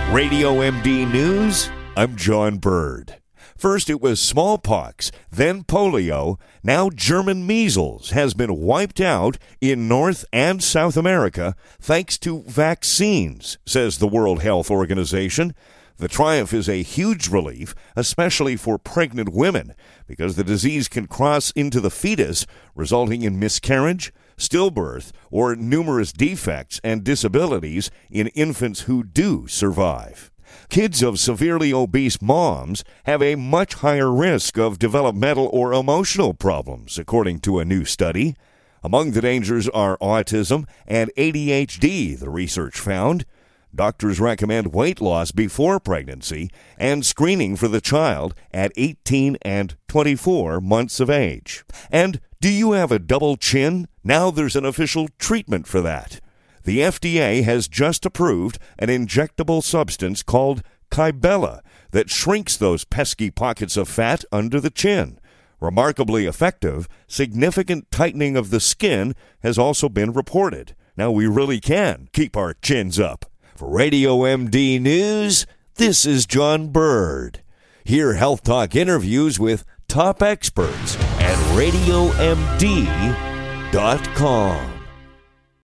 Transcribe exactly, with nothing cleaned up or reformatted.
Radio M D News, I'm John Bird. First it was smallpox, then polio, now German measles has been wiped out in North and South America thanks to vaccines, says the World Health Organization. The triumph is a huge relief, especially for pregnant women, because the disease can cross into the fetus, resulting in miscarriage, stillbirth, or numerous defects and disabilities in infants who do survive. Kids of severely obese moms have a much higher risk of developmental or emotional problems, according to a new study. Among the dangers are autism and A D H D, the research found. Doctors recommend weight loss before pregnancy and screening for the child at eighteen and twenty-four months of age. And do you have a double chin? Now there's an official treatment for that. The F D A has just approved an injectable substance called Kybella that shrinks those pesky pockets of fat under the chin. Remarkably effective, significant tightening of the skin has also been reported. Now we really can keep our chins up. For Radio M D News, this is John Bird. Hear Health Talk interviews with top experts at radio m d dot com.